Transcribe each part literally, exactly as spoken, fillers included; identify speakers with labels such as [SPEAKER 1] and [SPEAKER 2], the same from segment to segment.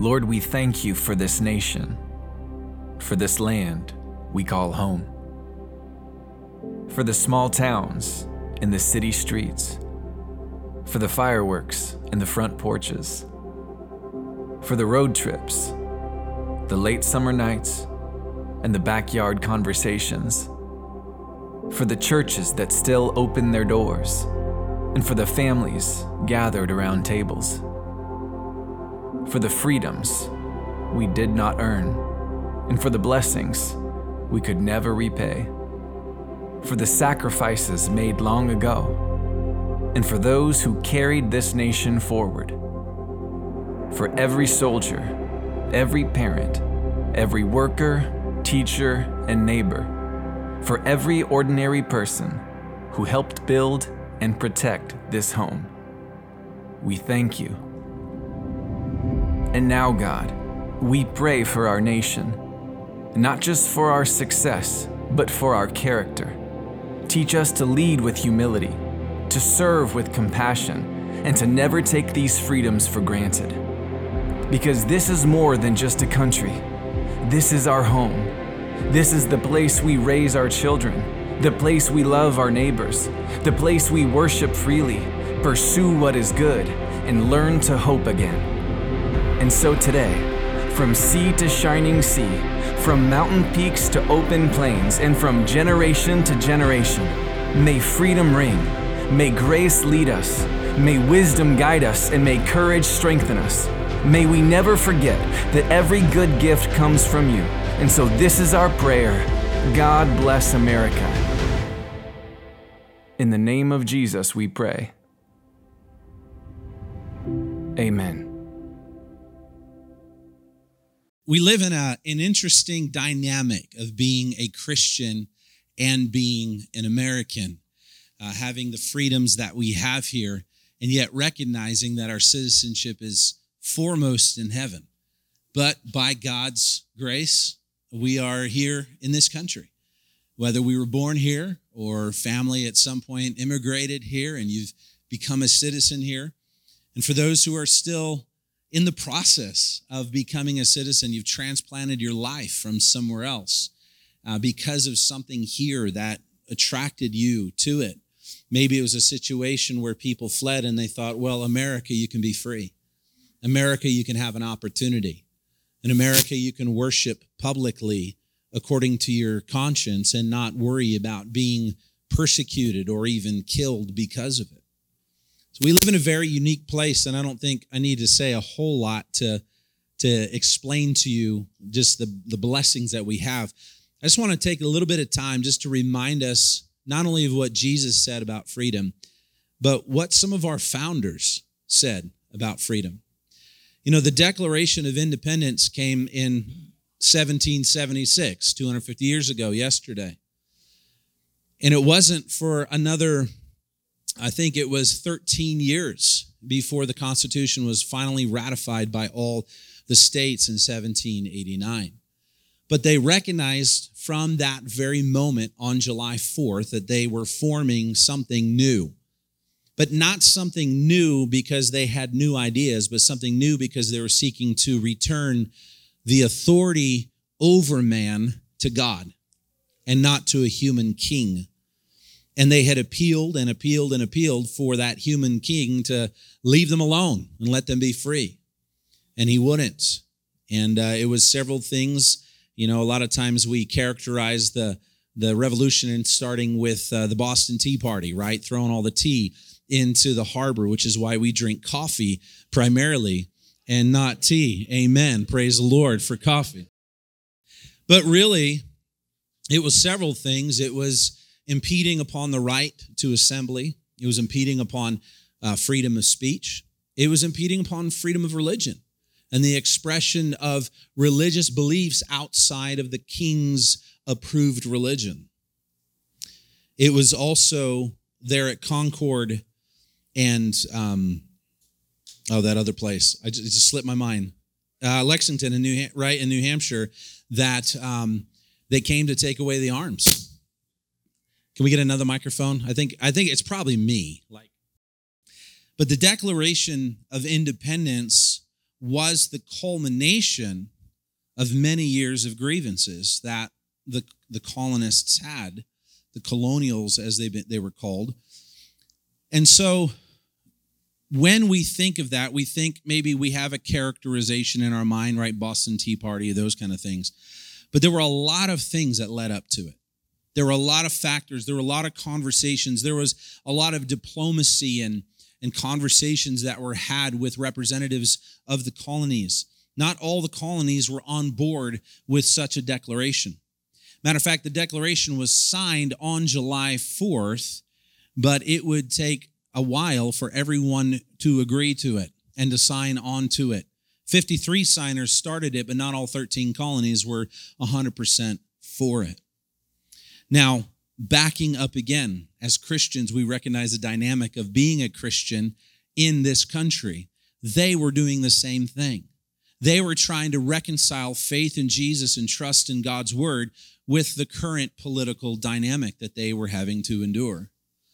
[SPEAKER 1] Lord, we thank you for this nation, for this land we call home, for the small towns and the city streets, for the fireworks and the front porches, for the road trips, the late summer nights, and the backyard conversations, for the churches that still open their doors, and for the families gathered around tables, for the freedoms we did not earn, and for the blessings we could never repay, for the sacrifices made long ago, and for those who carried this nation forward, for every soldier, every parent, every worker, teacher, and neighbor, for every ordinary person who helped build and protect this home. We thank you. And now, God, we pray for our nation, not just for our success, but for our character. Teach us to lead with humility, to serve with compassion, and to never take these freedoms for granted. Because this is more than just a country. This is our home. This is the place we raise our children, the place we love our neighbors, the place we worship freely, pursue what is good, and learn to hope again. And so today, from sea to shining sea, from mountain peaks to open plains, and from generation to generation, may freedom ring, may grace lead us, may wisdom guide us, and may courage strengthen us. May we never forget that every good gift comes from you. And so this is our prayer. God bless America. In the name of Jesus we pray. Amen.
[SPEAKER 2] We live in a, an interesting dynamic of being a Christian and being an American, uh, having the freedoms that we have here, and yet recognizing that our citizenship is foremost in heaven. But by God's grace, we are here in this country. Whether we were born here or family at some point immigrated here and you've become a citizen here. And for those who are still in the process of becoming a citizen, you've transplanted your life from somewhere else uh, because of something here that attracted you to it. Maybe it was a situation where people fled and they thought, well, America, you can be free. America, you can have an opportunity. In America, you can worship publicly according to your conscience and not worry about being persecuted or even killed because of it. So we live in a very unique place, and I don't think I need to say a whole lot to, to explain to you just the, the blessings that we have. I just want to take a little bit of time just to remind us not only of what Jesus said about freedom, but what some of our founders said about freedom. You know, the Declaration of Independence came in seventeen seventy-six, two hundred fifty years ago, yesterday. And it wasn't for another, I think it was thirteen years before the Constitution was finally ratified by all the states in seventeen eighty-nine. But they recognized from that very moment on July fourth that they were forming something new. But not something new because they had new ideas, but something new because they were seeking to return the authority over man to God and not to a human king. And they had appealed and appealed and appealed for that human king to leave them alone and let them be free. And he wouldn't. And uh, it was several things. You know, a lot of times we characterize the, the revolution in starting with uh, the Boston Tea Party, right? Throwing all the tea into the harbor, which is why we drink coffee primarily and not tea. Amen. Praise the Lord for coffee. But really, it was several things. It was impeding upon the right to assembly. It was impeding upon uh, freedom of speech. It was impeding upon freedom of religion and the expression of religious beliefs outside of the king's approved religion. It was also there at Concord and, um, oh, that other place. I just, it just slipped my mind. Uh, Lexington, in New, right, in New Hampshire, that um, they came to take away the arms. Can we get another microphone? I think I think it's probably me. Like, but the Declaration of Independence was the culmination of many years of grievances that the, the colonists had, the colonials as they, they were called. And so when we think of that, we think maybe we have a characterization in our mind, right? Boston Tea Party, those kind of things. But there were a lot of things that led up to it. There were a lot of factors. There were a lot of conversations. There was a lot of diplomacy and, and conversations that were had with representatives of the colonies. Not all the colonies were on board with such a declaration. Matter of fact, the declaration was signed on July fourth, but it would take a while for everyone to agree to it and to sign on to it. fifty-three signers started it, but not all thirteen colonies were one hundred percent for it. Now, backing up again, as Christians, we recognize the dynamic of being a Christian in this country. They were doing the same thing. They were trying to reconcile faith in Jesus and trust in God's word with the current political dynamic that they were having to endure.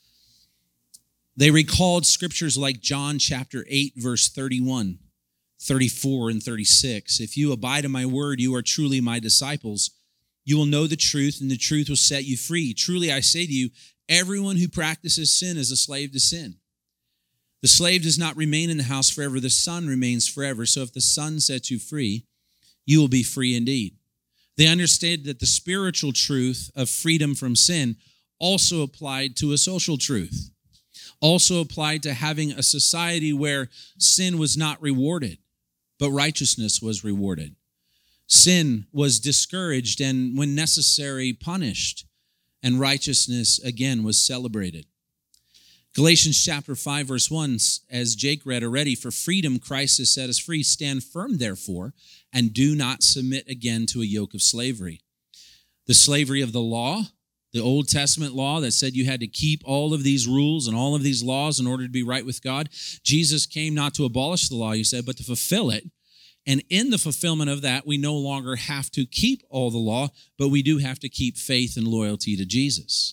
[SPEAKER 2] They recalled scriptures like John chapter eight, verse thirty-one, thirty-four, and thirty-six. If you abide in my word, you are truly my disciples. You will know the truth, and the truth will set you free. Truly, I say to you, everyone who practices sin is a slave to sin. The slave does not remain in the house forever. The son remains forever. So if the son sets you free, you will be free indeed. They understood that the spiritual truth of freedom from sin also applied to a social truth. Also applied to having a society where sin was not rewarded, but righteousness was rewarded. Sin was discouraged and, when necessary, punished, and righteousness, again, was celebrated. Galatians chapter five, verse one, as Jake read already, for freedom Christ has set us free. Stand firm, therefore, and do not submit again to a yoke of slavery. The slavery of the law, the Old Testament law that said you had to keep all of these rules and all of these laws in order to be right with God. Jesus came not to abolish the law, he said, but to fulfill it. And in the fulfillment of that, we no longer have to keep all the law, but we do have to keep faith and loyalty to Jesus.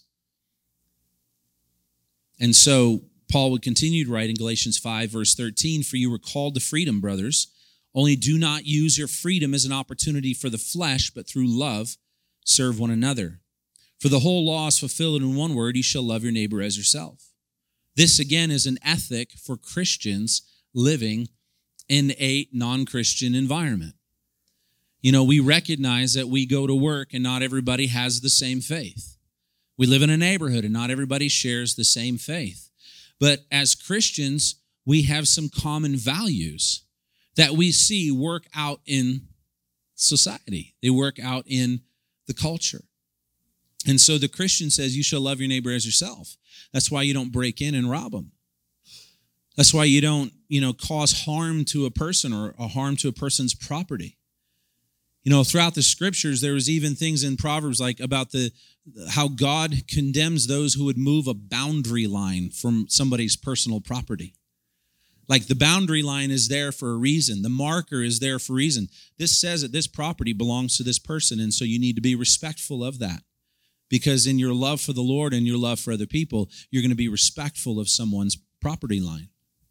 [SPEAKER 2] And so Paul would continue to write in Galatians five, verse thirteen, for you were called to freedom, brothers. Only do not use your freedom as an opportunity for the flesh, but through love serve one another. For the whole law is fulfilled in one word, you shall love your neighbor as yourself. This, again, is an ethic for Christians living in a non-Christian environment. You know, we recognize that we go to work and not everybody has the same faith. We live in a neighborhood and not everybody shares the same faith. But as Christians, we have some common values that we see work out in society. They work out in the culture. And so the Christian says, you shall love your neighbor as yourself. That's why you don't break in and rob them. That's why you don't, you know, cause harm to a person or a harm to a person's property. You know, throughout the scriptures, there was even things in Proverbs like about the how God condemns those who would move a boundary line from somebody's personal property. Like the boundary line is there for a reason. The marker is there for a reason. This says that this property belongs to this person, and so you need to be respectful of that. Because in your love for the Lord and your love for other people, you're going to be respectful of someone's property line.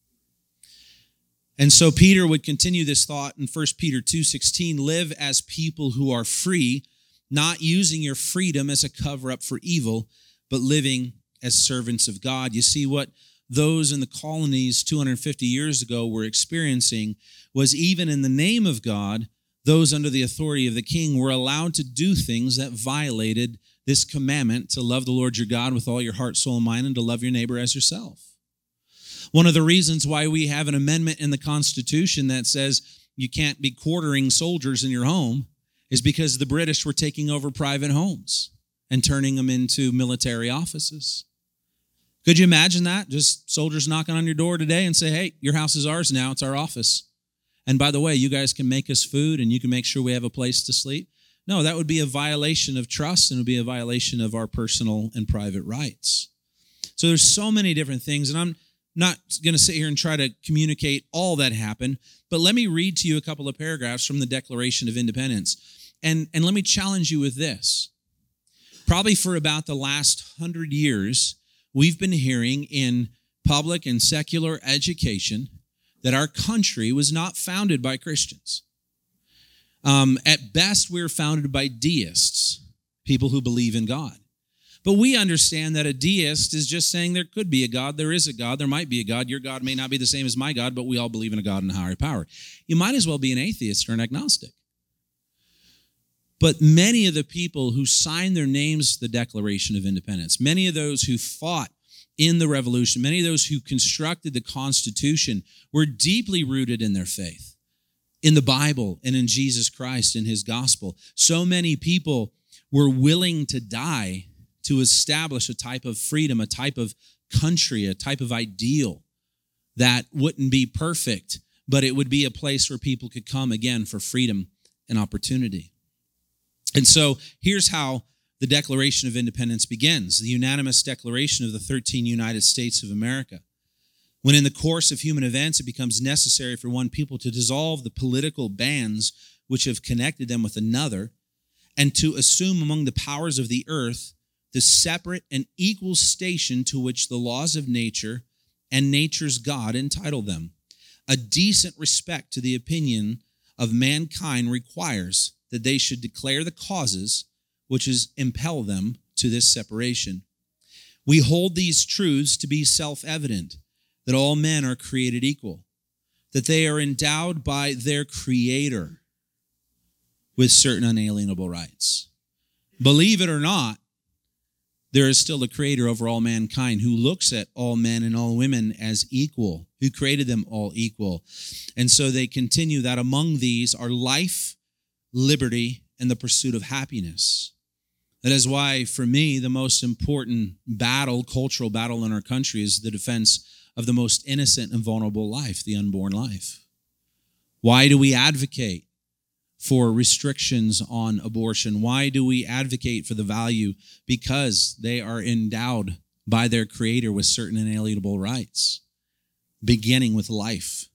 [SPEAKER 2] And so Peter would continue this thought in First Peter two sixteen, live as people who are free, not using your freedom as a cover-up for evil, but living as servants of God. You see, what those in the colonies two hundred fifty years ago were experiencing was, even in the name of God, those under the authority of the king were allowed to do things that violated this commandment to love the Lord your God with all your heart, soul, and mind, and to love your neighbor as yourself. One of the reasons why we have an amendment in the Constitution that says you can't be quartering soldiers in your home is because the British were taking over private homes and turning them into military offices. Could you imagine that? Just soldiers knocking on your door today and say, hey, your house is ours now, it's our office. And by the way, you guys can make us food and you can make sure we have a place to sleep. No, that would be a violation of trust and it would be a violation of our personal and private rights. So there's so many different things, and I'm not going to sit here and try to communicate all that happened, but let me read to you a couple of paragraphs from the Declaration of Independence. And, and let me challenge you with this. Probably for about the last hundred years, we've been hearing in public and secular education that our country was not founded by Christians. Um, at best, we're founded by deists, people who believe in God. But we understand that a deist is just saying there could be a God, there is a God, there might be a God. Your God may not be the same as my God, but we all believe in a God and a higher power. You might as well be an atheist or an agnostic. But many of the people who signed their names to the Declaration of Independence, many of those who fought in the Revolution, many of those who constructed the Constitution were deeply rooted in their faith, in the Bible and in Jesus Christ and his gospel. So many people were willing to die to establish a type of freedom, a type of country, a type of ideal that wouldn't be perfect, but it would be a place where people could come again for freedom and opportunity. And so here's how the Declaration of Independence begins, the unanimous declaration of the thirteen United States of America. When in the course of human events it becomes necessary for one people to dissolve the political bands which have connected them with another, and to assume among the powers of the earth the separate and equal station to which the laws of nature and nature's God entitle them. A decent respect to the opinion of mankind requires that they should declare the causes which is impel them to this separation. We hold these truths to be self-evident, that all men are created equal, that they are endowed by their Creator with certain unalienable rights. Believe it or not, there is still a Creator over all mankind who looks at all men and all women as equal, who created them all equal. And so they continue that among these are life, liberty, and the pursuit of happiness. That is why, for me, the most important battle, cultural battle in our country is the defense of the most innocent and vulnerable life, the unborn life. Why do we advocate for restrictions on abortion? Why do we advocate for the value? Because they are endowed by their Creator with certain inalienable rights, beginning with life,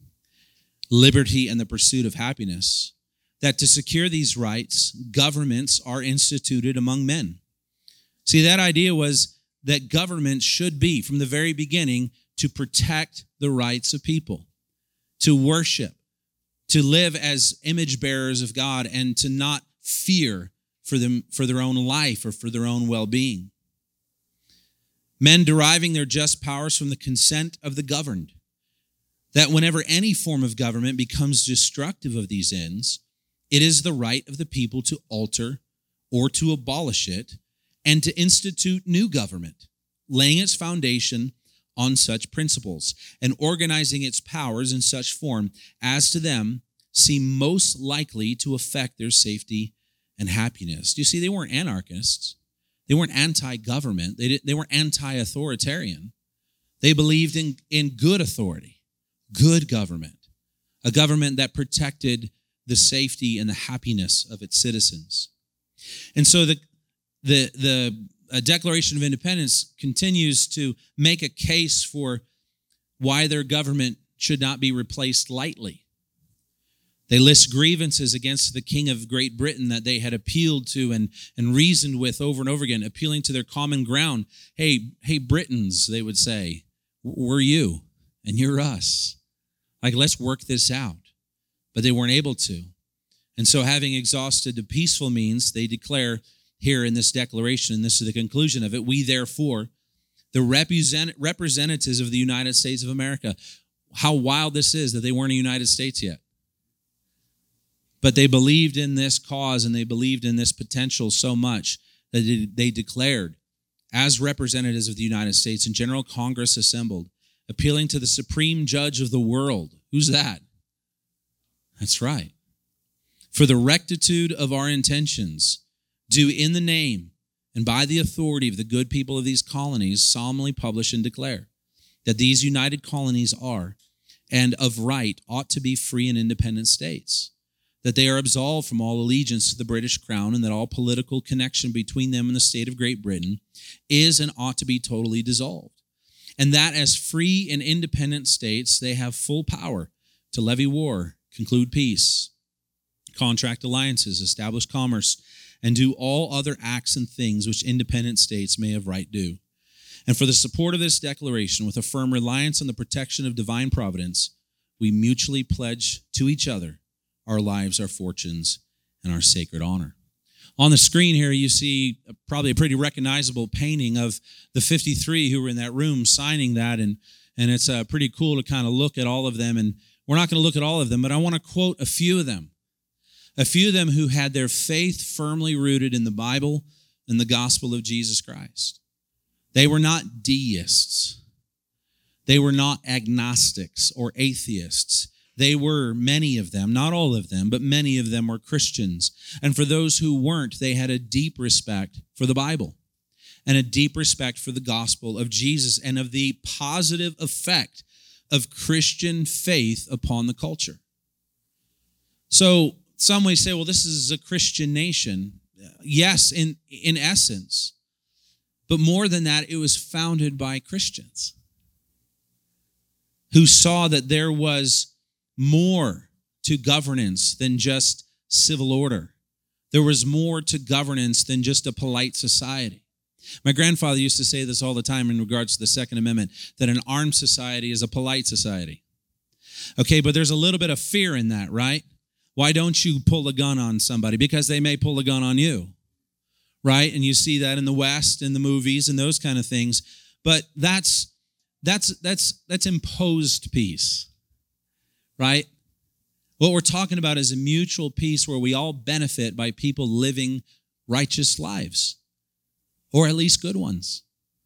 [SPEAKER 2] liberty, and the pursuit of happiness. That to secure these rights, governments are instituted among men. See, that idea was that government should be, from the very beginning, to protect the rights of people, to worship, to live as image bearers of God, and to not fear for them, for their own life or for their own well-being. Men deriving their just powers from the consent of the governed. That whenever any form of government becomes destructive of these ends, it is the right of the people to alter or to abolish it and to institute new government, laying its foundation on such principles and organizing its powers in such form as to them seem most likely to affect their safety and happiness. You see, they weren't anarchists. They weren't anti-government. They, didn't, they weren't anti-authoritarian. They believed in, in good authority, good government, a government that protected the safety and the happiness of its citizens. And so the, the, the uh, Declaration of Independence continues to make a case for why their government should not be replaced lightly. They list grievances against the King of Great Britain that they had appealed to and, and reasoned with over and over again, appealing to their common ground. Hey, hey, Britons, they would say, we're you and you're us. Like, let's work this out. But they weren't able to. And so having exhausted the peaceful means, they declare here in this declaration, and this is the conclusion of it, we therefore, the represent, representatives of the United States of America, how wild this is that they weren't a United States yet. But they believed in this cause and they believed in this potential so much that they declared, as representatives of the United States in General Congress assembled, appealing to the supreme judge of the world. Who's that? That's right. For the rectitude of our intentions, do in the name and by the authority of the good people of these colonies solemnly publish and declare that these united colonies are, and of right ought to be free and independent states, that they are absolved from all allegiance to the British Crown, and that all political connection between them and the state of Great Britain is and ought to be totally dissolved, and that as free and independent states they have full power to levy war, conclude peace, contract alliances, establish commerce, and do all other acts and things which independent states may of right do. And for the support of this declaration, with a firm reliance on the protection of divine providence, we mutually pledge to each other our lives, our fortunes, and our sacred honor. On the screen here, you see probably a pretty recognizable painting of the fifty-three who were in that room signing that, and, and it's uh, pretty cool to kind of look at all of them, and we're not going to look at all of them, but I want to quote a few of them, a few of them who had their faith firmly rooted in the Bible and the gospel of Jesus Christ. They were not deists. They were not agnostics or atheists. They were, many of them, not all of them, but many of them were Christians. And for those who weren't, they had a deep respect for the Bible and a deep respect for the gospel of Jesus and of the positive effect of Christian faith upon the culture. So some may say, well, this is a Christian nation. Yes, in, in essence. But more than that, it was founded by Christians who saw that there was more to governance than just civil order. There was more to governance than just a polite society. My grandfather used to say this all the time in regards to the Second Amendment, that an armed society is a polite society. Okay, but there's a little bit of fear in that, right? Why don't you pull a gun on somebody? Because they may pull a gun on you, right? And you see that in the West, in the movies, and those kind of things. But that's that's that's that's imposed peace, right? What we're talking about is a mutual peace where we all benefit by people living righteous lives, or at least good ones.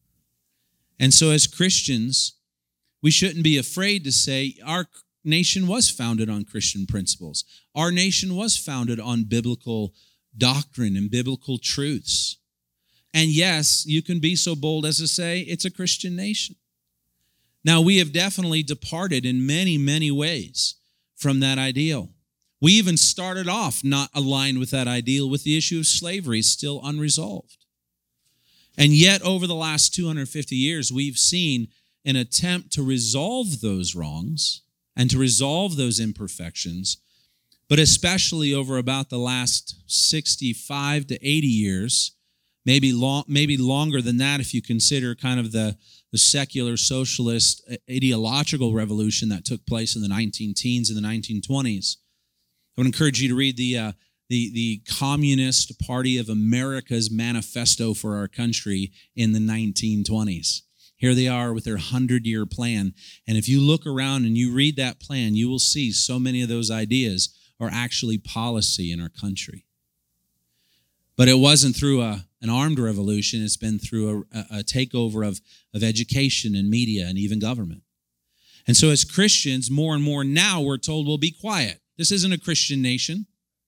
[SPEAKER 2] And so as Christians, we shouldn't be afraid to say our nation was founded on Christian principles. Our nation was founded on biblical doctrine and biblical truths. And yes, you can be so bold as to say it's a Christian nation. Now, we have definitely departed in many, many ways from that ideal. We even started off not aligned with that ideal with the issue of slavery still unresolved. And yet, over the last two hundred fifty years, we've seen an attempt to resolve those wrongs and to resolve those imperfections, but especially over about the last sixty-five to eighty years, maybe long, maybe longer than that if you consider kind of the, the secular socialist ideological revolution that took place in the nineteen teens and the nineteen twenties. I would encourage you to read the uh, the the Communist Party of America's manifesto for our country in the nineteen twenties. Here they are with their hundred-year plan. And if you look around and you read that plan, you will see so many of those ideas are actually policy in our country. But it wasn't through a, an armed revolution. It's been through a, a takeover of, of education and media and even government. And so as Christians, more and more now we're told, well, be quiet. This isn't a Christian nation.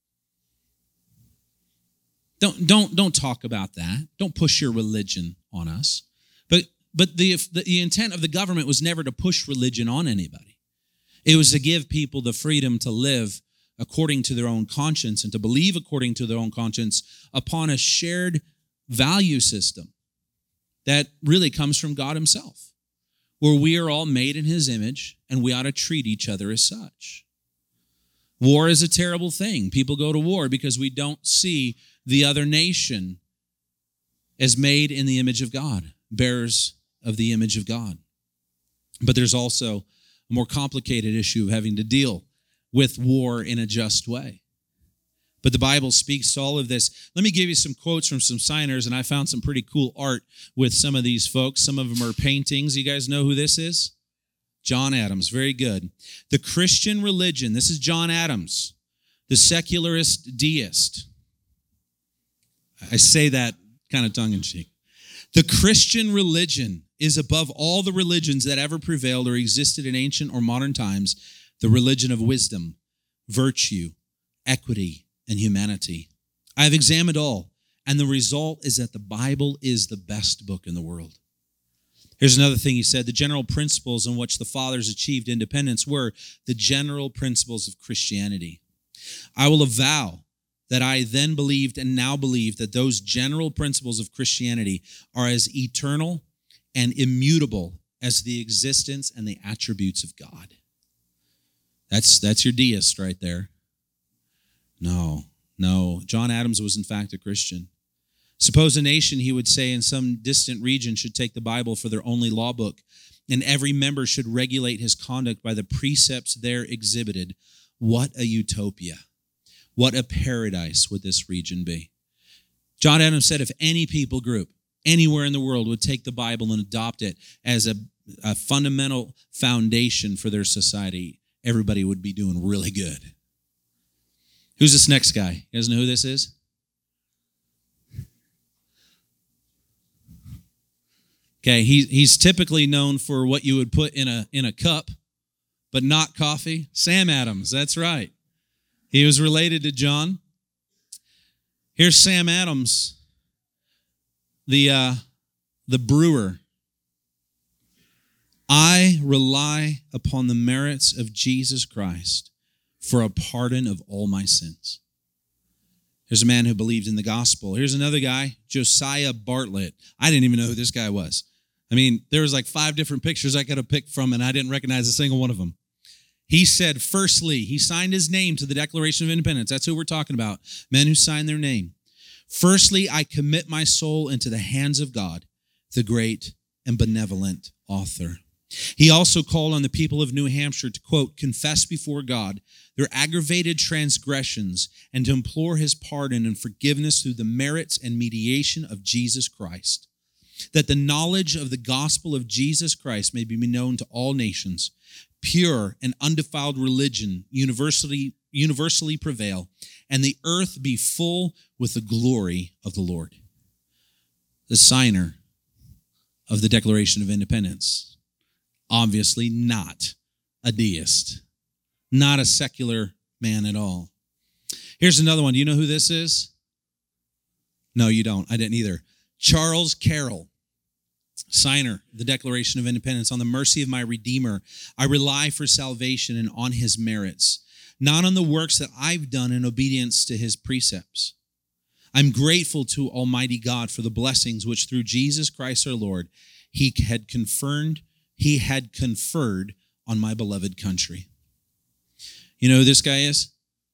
[SPEAKER 2] Don't, don't, don't talk about that. Don't push your religion on us. But But the, the intent of the government was never to push religion on anybody. It was to give people the freedom to live according to their own conscience and to believe according to their own conscience upon a shared value system that really comes from God himself, where we are all made in his image and we ought to treat each other as such. War is a terrible thing. People go to war because we don't see the other nation as made in the image of God, bearers of the image of God. But there's also a more complicated issue of having to deal with war in a just way. But the Bible speaks to all of this. Let me give you some quotes from some signers, and I found some pretty cool art with some of these folks. Some of them are paintings. You guys know who this is? John Adams. Very good. The Christian religion. This is John Adams, the secularist deist. I say that kind of tongue-in-cheek. The Christian religion is above all the religions that ever prevailed or existed in ancient or modern times, the religion of wisdom, virtue, equity, and humanity. I have examined all, and the result is that the Bible is the best book in the world. Here's another thing he said. The general principles in which the fathers achieved independence were the general principles of Christianity. I will avow that I then believed and now believe that those general principles of Christianity are as eternal and immutable as the existence and the attributes of God. That's, that's your deist right there. No, no. John Adams was in fact a Christian. Suppose a nation, he would say, in some distant region should take the Bible for their only law book and every member should regulate his conduct by the precepts there exhibited. What a utopia. What a paradise would this region be. John Adams said if any people group anywhere in the world would take the Bible and adopt it as a, a fundamental foundation for their society, everybody would be doing really good. Who's this next guy? You guys know who this is? Okay, he, he's typically known for what you would put in a, in a cup, but not coffee. Sam Adams, that's right. He was related to John. Here's Sam Adams, the, uh, the brewer. I rely upon the merits of Jesus Christ for a pardon of all my sins. Here's a man who believed in the gospel. Here's another guy, Josiah Bartlett. I didn't even know who this guy was. I mean, there was like five different pictures I could have picked from, and I didn't recognize a single one of them. He said, firstly, he signed his name to the Declaration of Independence. That's who we're talking about, men who signed their name. Firstly, I commit my soul into the hands of God, the great and benevolent author. He also called on the people of New Hampshire to, quote, confess before God their aggravated transgressions and to implore his pardon and forgiveness through the merits and mediation of Jesus Christ, that the knowledge of the gospel of Jesus Christ may be known to all nations, pure and undefiled religion universally, universally prevail, and the earth be full with the glory of the Lord. The signer of the Declaration of Independence, obviously not a deist, not a secular man at all. Here's another one. Do you know who this is? No, you don't. I didn't either. Charles Carroll, signer of the Declaration of Independence. On the mercy of my Redeemer, I rely for salvation and on his merits, not on the works that I've done in obedience to his precepts. I'm grateful to Almighty God for the blessings which through Jesus Christ our Lord, he had confirmed, he had conferred on my beloved country. You know who this guy is?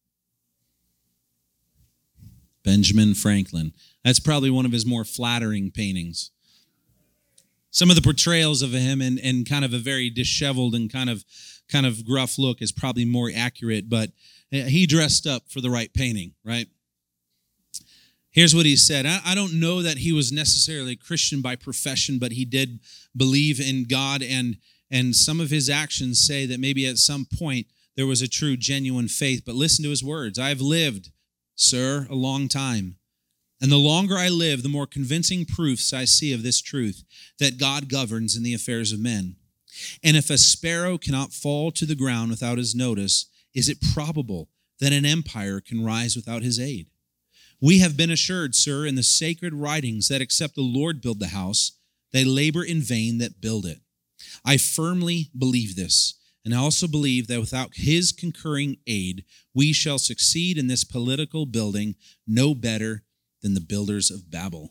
[SPEAKER 2] Benjamin Franklin. That's probably one of his more flattering paintings. Some of the portrayals of him in, in kind of a very disheveled and kind of kind of gruff look is probably more accurate, but he dressed up for the right painting, right? Here's what he said. I, I don't know that he was necessarily a Christian by profession, but he did believe in God, and, and some of his actions say that maybe at some point there was a true, genuine faith. But listen to his words. I've lived, sir, a long time. And the longer I live, the more convincing proofs I see of this truth, that God governs in the affairs of men. And if a sparrow cannot fall to the ground without his notice, is it probable that an empire can rise without his aid? We have been assured, sir, in the sacred writings that except the Lord build the house, they labor in vain that build it. I firmly believe this, and I also believe that without his concurring aid, we shall succeed in this political building no better than the builders of Babel.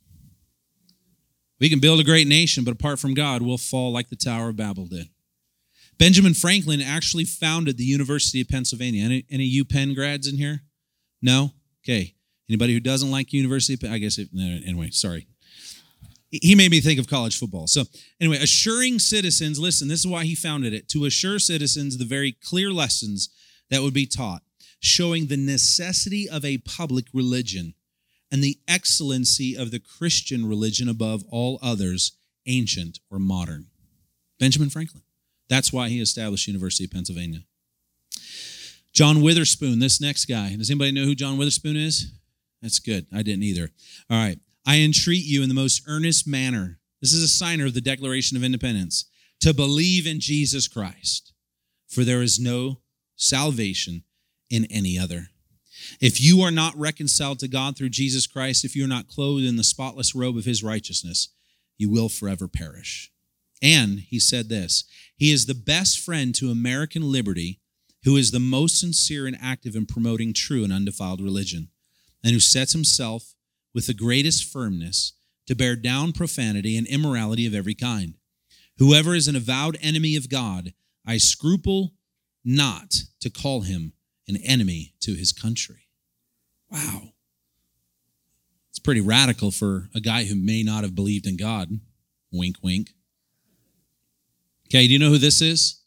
[SPEAKER 2] We can build a great nation, but apart from God, we'll fall like the Tower of Babel did. Benjamin Franklin actually founded the University of Pennsylvania. Any, any UPenn grads in here? No? Okay. Anybody who doesn't like University of Penn? I guess, it, no, anyway, sorry. He made me think of college football. So anyway, assuring citizens, listen, this is why he founded it, to assure citizens the very clear lessons that would be taught, showing the necessity of a public religion and the excellency of the Christian religion above all others, ancient or modern. Benjamin Franklin. That's why he established University of Pennsylvania. John Witherspoon, this next guy. Does anybody know who John Witherspoon is? That's good. I didn't either. All right. I entreat you in the most earnest manner, this is a signer of the Declaration of Independence, to believe in Jesus Christ, for there is no salvation in any other. If you are not reconciled to God through Jesus Christ, if you are not clothed in the spotless robe of his righteousness, you will forever perish. And he said this, he is the best friend to American liberty, who is the most sincere and active in promoting true and undefiled religion, and who sets himself with the greatest firmness to bear down profanity and immorality of every kind. Whoever is an avowed enemy of God, I scruple not to call him an enemy to his country. Wow. It's pretty radical for a guy who may not have believed in God. Wink, wink. Okay, do you know who this is?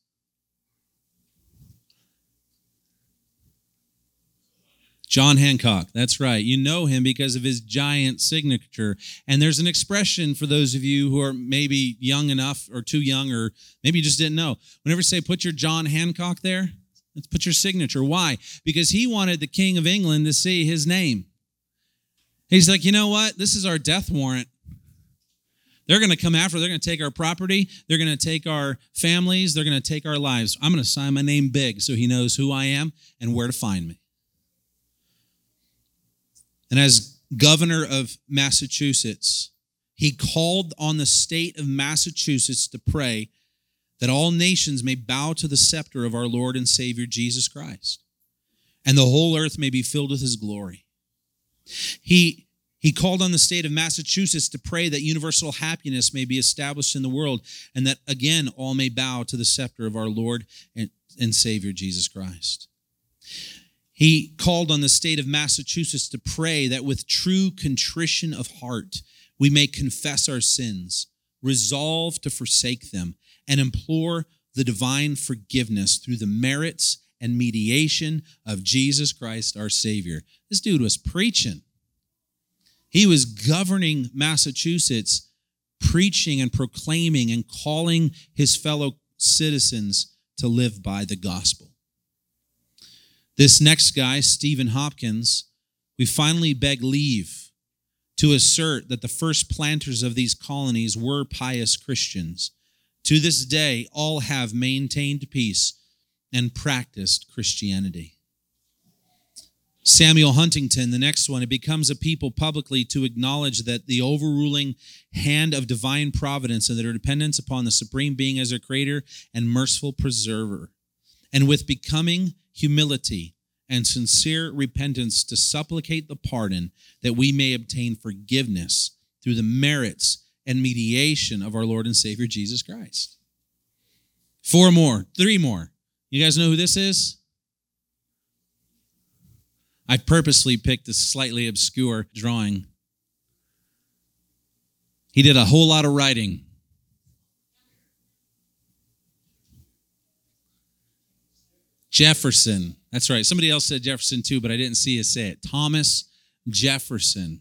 [SPEAKER 2] John Hancock, that's right. You know him because of his giant signature. And there's an expression for those of you who are maybe young enough or too young, or maybe you just didn't know. Whenever you say, put your John Hancock there, let's put your signature. Why? Because he wanted the King of England to see his name. He's like, you know what? This is our death warrant. They're going to come after. They're going to take our property. They're going to take our families. They're going to take our lives. I'm going to sign my name big so he knows who I am and where to find me. And as governor of Massachusetts, he called on the state of Massachusetts to pray that all nations may bow to the scepter of our Lord and Savior Jesus Christ, and the whole earth may be filled with his glory. He, he called on the state of Massachusetts to pray that universal happiness may be established in the world, and that, again, all may bow to the scepter of our Lord and, and Savior Jesus Christ. He called on the state of Massachusetts to pray that with true contrition of heart, we may confess our sins, resolve to forsake them, and implore the divine forgiveness through the merits and mediation of Jesus Christ, our Savior. This dude was preaching. He was governing Massachusetts, preaching and proclaiming and calling his fellow citizens to live by the gospel. This next guy, Stephen Hopkins, we finally beg leave to assert that the first planters of these colonies were pious Christians. To this day, all have maintained peace and practiced Christianity. Samuel Huntington, the next one, it becomes a people publicly to acknowledge that the overruling hand of divine providence and their dependence upon the supreme being as their creator and merciful preserver. And with becoming humility and sincere repentance to supplicate the pardon that we may obtain forgiveness through the merits and mediation of our Lord and Savior Jesus Christ. Four more, three more. You guys know who this is? I purposely picked a slightly obscure drawing. He did a whole lot of writing. Jefferson. That's right. Somebody else said Jefferson too, but I didn't see you say it. Thomas Jefferson.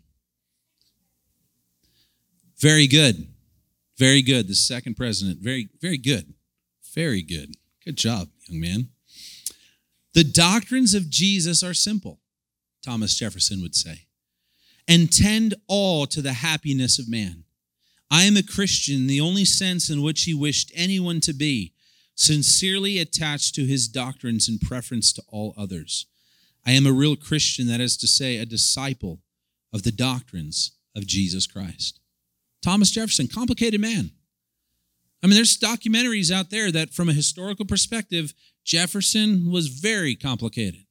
[SPEAKER 2] Very good. Very good. The second president. Very, very good. Very good. Good job, young man. The doctrines of Jesus are simple, Thomas Jefferson would say, and tend all to the happiness of man. I am a Christian in the only sense in which he wished anyone to be, sincerely attached to his doctrines in preference to all others. I am a real Christian, that is to say, a disciple of the doctrines of Jesus Christ. Thomas Jefferson, complicated man. I mean, there's documentaries out there that from a historical perspective, Jefferson was very complicated.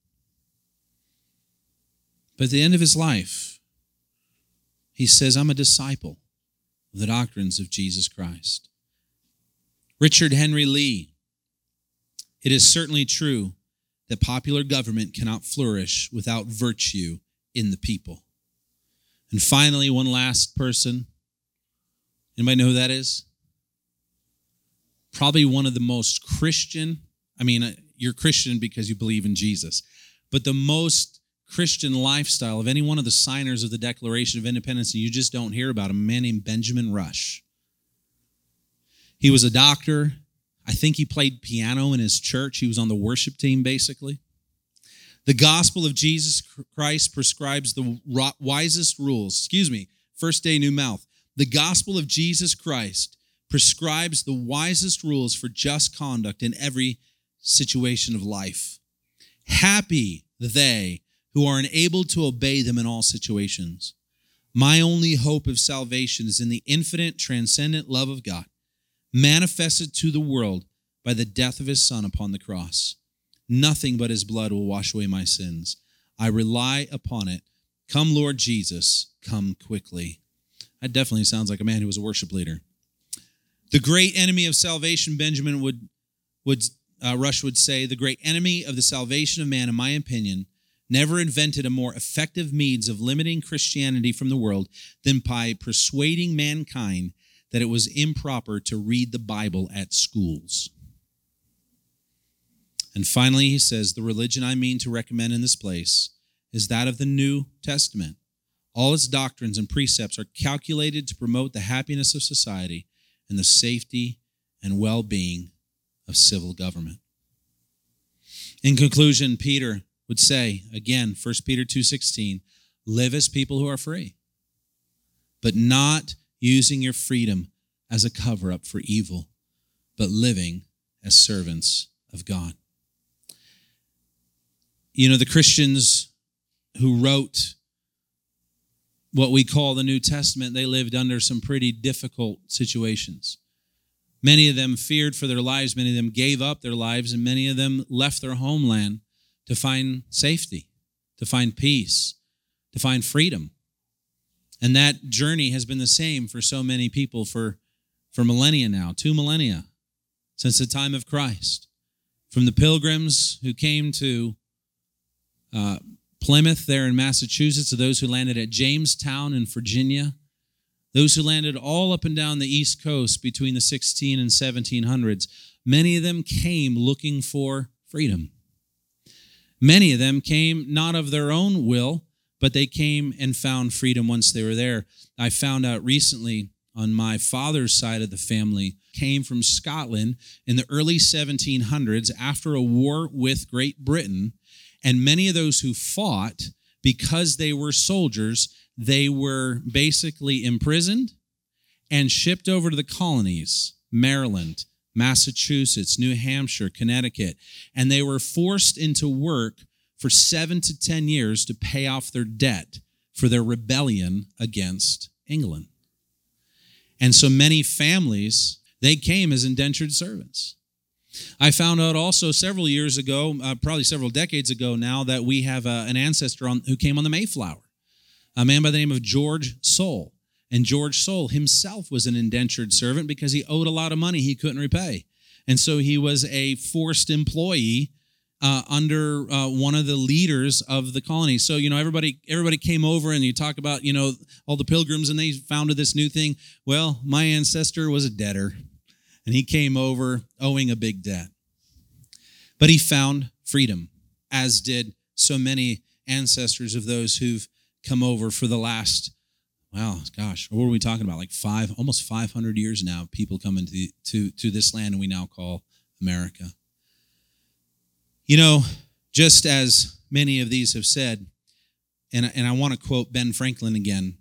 [SPEAKER 2] But at the end of his life, he says, I'm a disciple of the doctrines of Jesus Christ. Richard Henry Lee. It is certainly true that popular government cannot flourish without virtue in the people. And finally, one last person. Anybody know who that is? Probably one of the most Christian, I mean, you're Christian because you believe in Jesus, but the most Christian lifestyle of any one of the signers of the Declaration of Independence, and you just don't hear about him, a man named Benjamin Rush. He was a doctor. I think he played piano in his church. He was on the worship team, basically. The gospel of Jesus Christ prescribes the wisest rules. Excuse me, first day, new mouth. The gospel of Jesus Christ prescribes the wisest rules for just conduct in every situation of life. Happy they who are enabled to obey them in all situations. My only hope of salvation is in the infinite, transcendent love of God, manifested to the world by the death of his Son upon the cross. Nothing but his blood will wash away my sins. I rely upon it. Come, Lord Jesus, come quickly. That definitely sounds like a man who was a worship leader. The great enemy of salvation, Benjamin would, would uh, Rush would say, the great enemy of the salvation of man, in my opinion, never invented a more effective means of limiting Christianity from the world than by persuading mankind that it was improper to read the Bible at schools. And finally, he says, the religion I mean to recommend in this place is that of the New Testament. All its doctrines and precepts are calculated to promote the happiness of society and the safety and well-being of civil government. In conclusion, Peter would say, again, First Peter two sixteen, live as people who are free, but not using your freedom as a cover-up for evil, but living as servants of God. You know, the Christians who wrote what we call the New Testament, they lived under some pretty difficult situations. Many of them feared for their lives. Many of them gave up their lives, and many of them left their homeland to find safety, to find peace, to find freedom. And that journey has been the same for so many people for, for millennia now, two millennia, since the time of Christ. From the pilgrims who came to uh, Plymouth there in Massachusetts, to those who landed at Jamestown in Virginia, those who landed all up and down the East Coast between the sixteen and seventeen hundreds, many of them came looking for freedom. Many of them came not of their own will, but they came and found freedom once they were there. I found out recently on my father's side of the family came from Scotland in the early seventeen hundreds after a war with Great Britain, and many of those who fought, because they were soldiers, they were basically imprisoned and shipped over to the colonies, Maryland, Massachusetts, New Hampshire, Connecticut, and they were forced into work for seven to ten years to pay off their debt for their rebellion against England. And so many families, they came as indentured servants. I found out also several years ago, uh, probably several decades ago now, that we have uh, an ancestor on, who came on the Mayflower, a man by the name of George Soule. And George Soule himself was an indentured servant because he owed a lot of money he couldn't repay. And so he was a forced employee uh, under uh, one of the leaders of the colony. So, you know, everybody everybody came over, and you talk about, you know, all the pilgrims, and they founded this new thing. Well, my ancestor was a debtor, and he came over owing a big debt. But he found freedom, as did so many ancestors of those who've come over for the last, well, gosh, what are we talking about? Like five, almost five hundred years now, people coming to, to, to this land we now call America. You know, just as many of these have said, and, and I want to quote Ben Franklin again,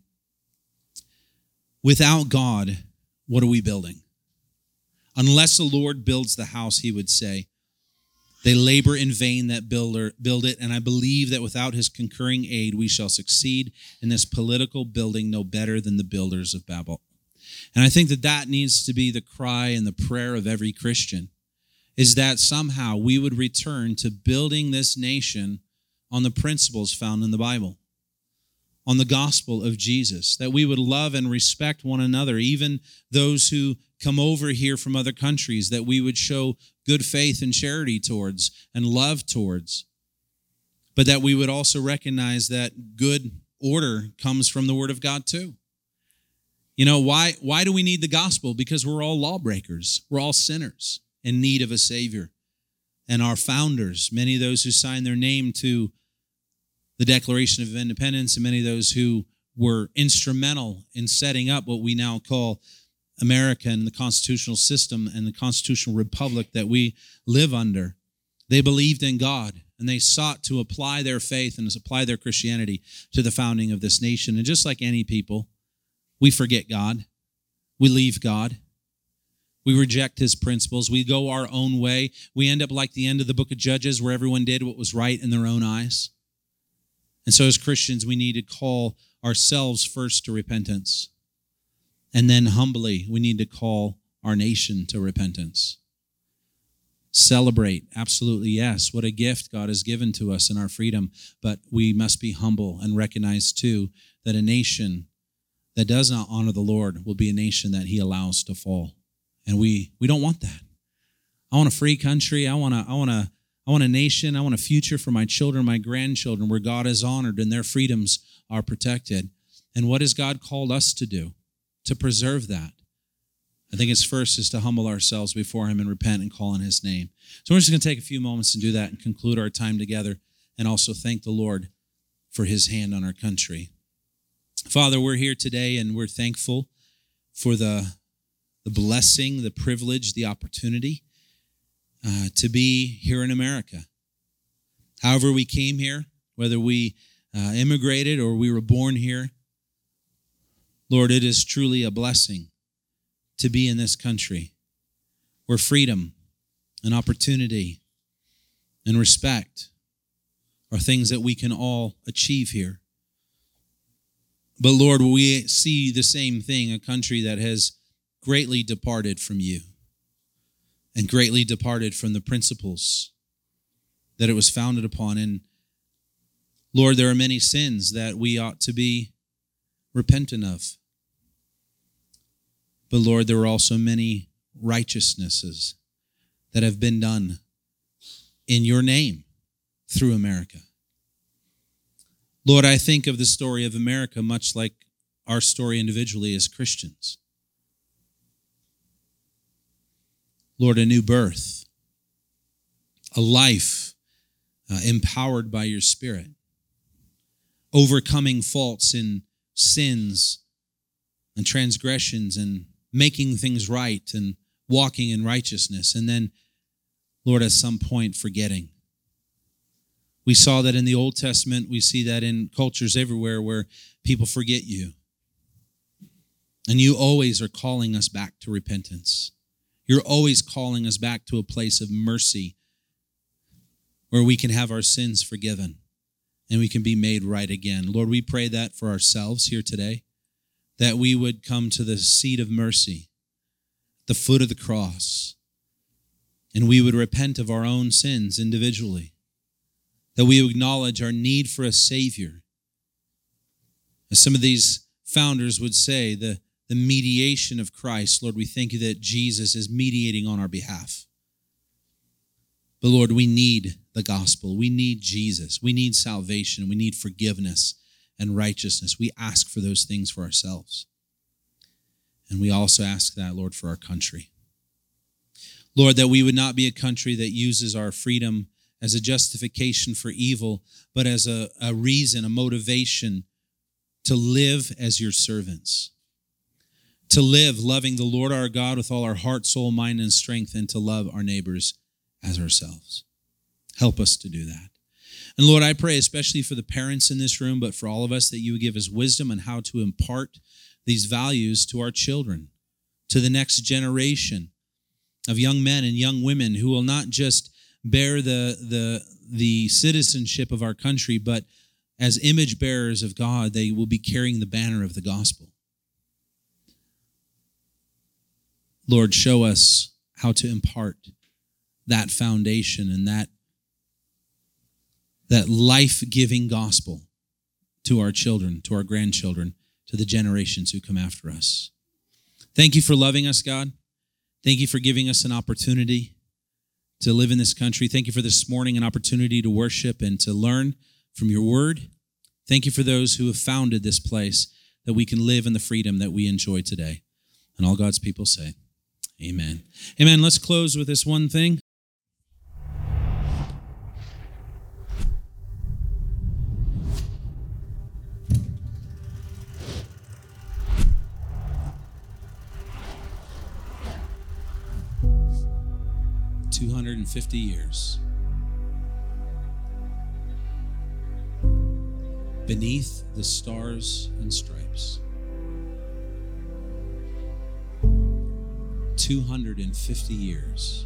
[SPEAKER 2] without God, what are we building? Unless the Lord builds the house, he would say, they labor in vain that builder build it, and I believe that without his concurring aid, we shall succeed in this political building no better than the builders of Babel. And I think that that needs to be the cry and the prayer of every Christian, is that somehow we would return to building this nation on the principles found in the Bible, on the gospel of Jesus, that we would love and respect one another, even those who come over here from other countries, that we would show good faith and charity towards and love towards, but that we would also recognize that good order comes from the Word of God too. You know, why, why do we need the gospel? Because we're all lawbreakers. We're all sinners in need of a Savior. And our founders, many of those who signed their name to the Declaration of Independence, and many of those who were instrumental in setting up what we now call America and the constitutional system and the constitutional republic that we live under, they believed in God, and they sought to apply their faith and apply their Christianity to the founding of this nation. And just like any people, we forget God. We leave God. We reject his principles. We go our own way. We end up like the end of the book of Judges, where everyone did what was right in their own eyes. And so as Christians, we need to call ourselves first to repentance. And then humbly, we need to call our nation to repentance. Celebrate, absolutely, yes. What a gift God has given to us in our freedom. But we must be humble and recognize, too, that a nation that does not honor the Lord will be a nation that he allows to fall. And we we don't want that. I want a free country. I want a, I want a, I want a nation. I want a future for my children, my grandchildren, where God is honored and their freedoms are protected. And what has God called us to do? To preserve that, I think it's first is to humble ourselves before him and repent and call on his name. So we're just going to take a few moments and do that and conclude our time together and also thank the Lord for his hand on our country. Father, we're here today and we're thankful for the, the blessing, the privilege, the opportunity uh, to be here in America. However we came here, whether we uh, immigrated or we were born here, Lord, it is truly a blessing to be in this country where freedom and opportunity and respect are things that we can all achieve here. But Lord, we see the same thing, a country that has greatly departed from you and greatly departed from the principles that it was founded upon. And Lord, there are many sins that we ought to be repentant of. But Lord, there are also many righteousnesses that have been done in your name through America. Lord, I think of the story of America much like our story individually as Christians. Lord, a new birth, a life uh, empowered by your Spirit, overcoming faults and sins and transgressions and making things right and walking in righteousness. And then, Lord, at some point, forgetting. We saw that in the Old Testament. We see that in cultures everywhere where people forget you. And you always are calling us back to repentance. You're always calling us back to a place of mercy where we can have our sins forgiven and we can be made right again. Lord, we pray that for ourselves here today, that we would come to the seat of mercy, the foot of the cross, and we would repent of our own sins individually, that we would acknowledge our need for a Savior. As some of these founders would say, the, the mediation of Christ. Lord, we thank you that Jesus is mediating on our behalf. But Lord, we need the gospel. We need Jesus. We need salvation. We need forgiveness and righteousness. We ask for those things for ourselves. And we also ask that, Lord, for our country. Lord, that we would not be a country that uses our freedom as a justification for evil, but as a, a reason, a motivation to live as your servants, to live loving the Lord our God with all our heart, soul, mind, and strength, and to love our neighbors as ourselves. Help us to do that. And Lord, I pray especially for the parents in this room, but for all of us, that you would give us wisdom on how to impart these values to our children, to the next generation of young men and young women who will not just bear the, the, the citizenship of our country, but as image bearers of God, they will be carrying the banner of the gospel. Lord, show us how to impart that foundation and that, that life-giving gospel to our children, to our grandchildren, to the generations who come after us. Thank you for loving us, God. Thank you for giving us an opportunity to live in this country. Thank you for this morning, an opportunity to worship and to learn from your word. Thank you for those who have founded this place, that we can live in the freedom that we enjoy today. And all God's people say, amen. Amen. Let's close with this one thing. two hundred fifty years. Beneath the stars and stripes. two hundred fifty years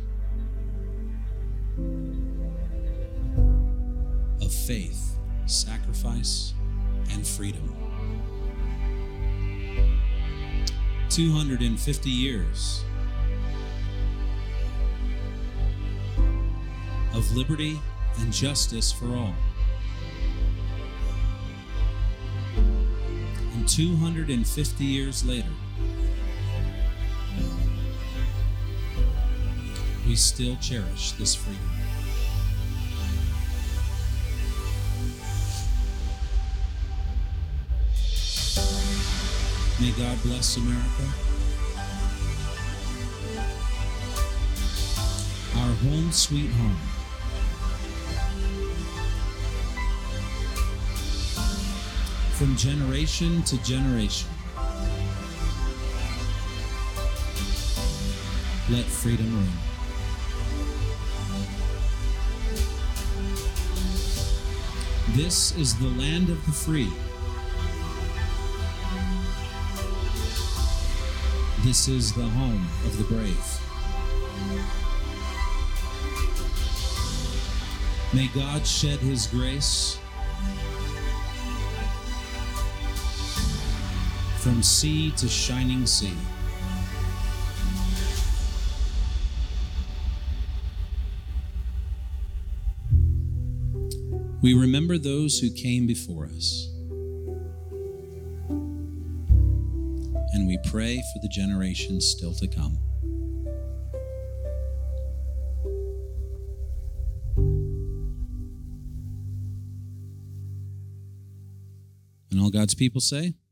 [SPEAKER 2] of faith, sacrifice, and freedom. two hundred fifty years of liberty and justice for all. And two hundred fifty years later, we still cherish this freedom. May God bless America. our home sweet home. From generation to generation, let freedom ring. This is the land of the free. This is the home of the brave. May God shed His grace from sea to shining sea. We remember those who came before us, and we pray for the generations still to come. And all God's people say,